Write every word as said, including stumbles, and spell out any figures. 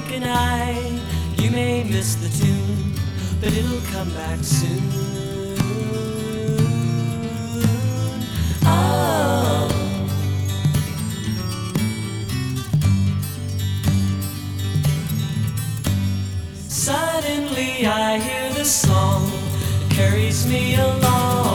blink an eye, you may miss the tune, but it'll come back soon. Oh. Suddenly I hear the song that carries me along.